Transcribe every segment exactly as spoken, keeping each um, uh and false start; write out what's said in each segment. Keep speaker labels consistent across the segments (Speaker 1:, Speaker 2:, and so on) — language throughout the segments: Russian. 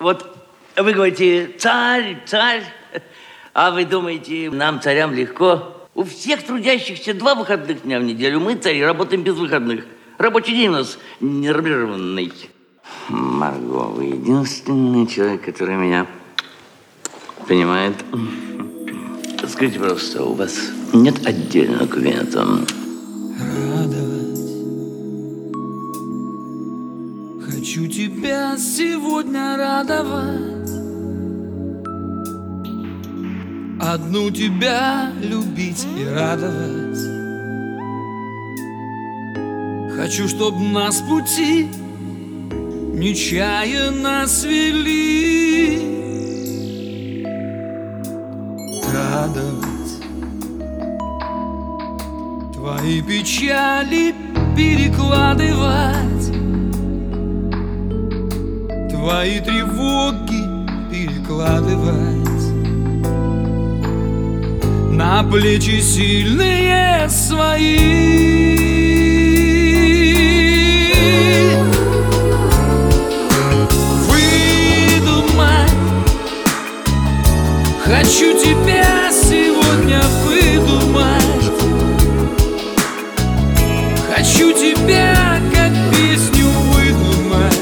Speaker 1: Вот вы говорите, царь, царь, а вы думаете, нам, царям, легко? У всех трудящихся два выходных дня в неделю. Мы, цари, работаем без выходных. Рабочий день у нас ненормированный. Марго, вы единственный человек, который меня понимает. Скажите, пожалуйста, у вас нет отдельного кабинета?
Speaker 2: Радовать. Хочу тебя сегодня радовать. Одну тебя любить и радовать. Хочу, чтоб нас пути нечаянно свели. Радовать. Твои печали перекладывать. Твои тревоги перекладывать на плечи сильные свои. Выдумать. Хочу тебя сегодня выдумать. Хочу тебя как песню выдумать.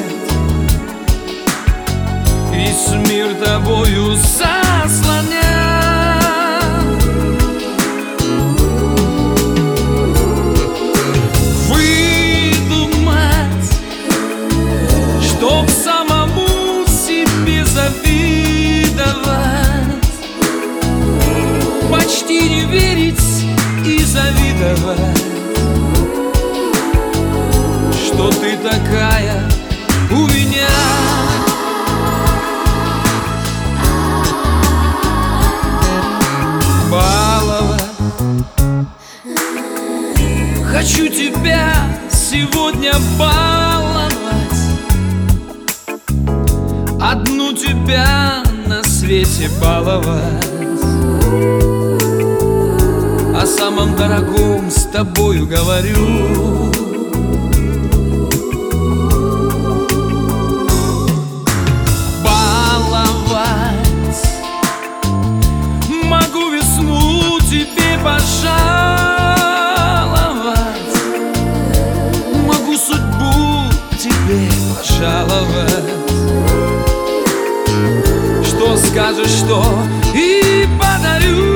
Speaker 2: Весь мир тобою заслонять. Почти не верить и завидовать, что ты такая у меня. Баловать. Хочу тебя сегодня баловать. Одну тебя на свете баловать. О самом дорогом с тобою говорю. Баловать. Могу весну тебе пожаловать. Могу судьбу тебе пожаловать. Что скажешь, что и подарю.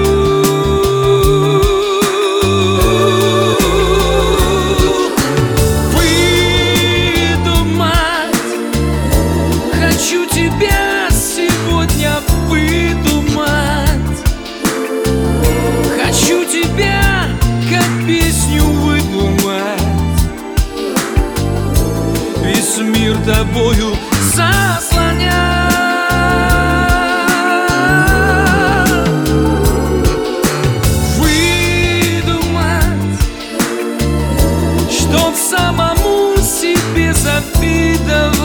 Speaker 2: Мир тобою заслонять. Выдумать, чтоб самому себе завидовать.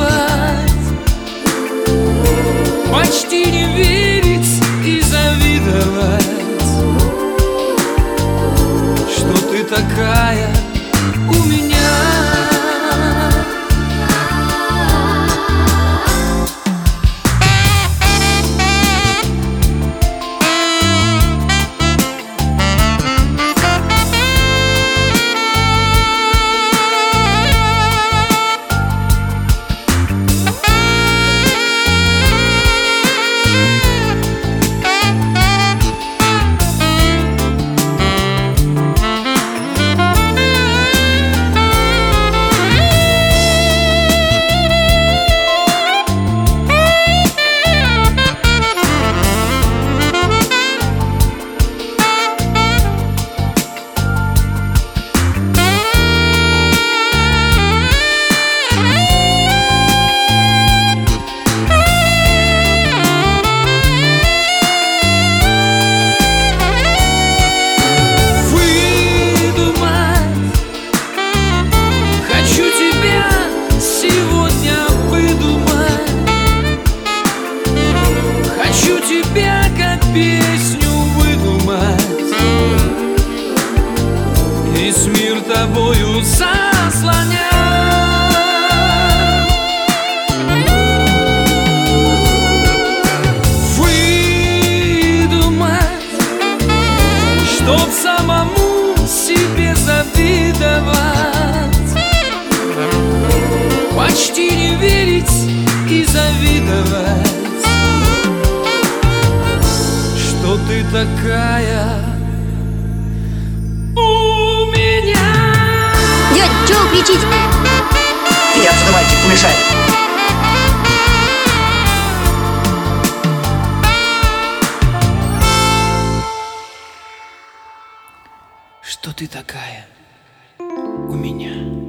Speaker 2: Почти не верить и завидовать, что ты такая у меня. такая у меня.
Speaker 3: Дядь, чего кричите?
Speaker 4: Иди отсюда, мальчик, не мешай.
Speaker 2: Что ты такая у меня.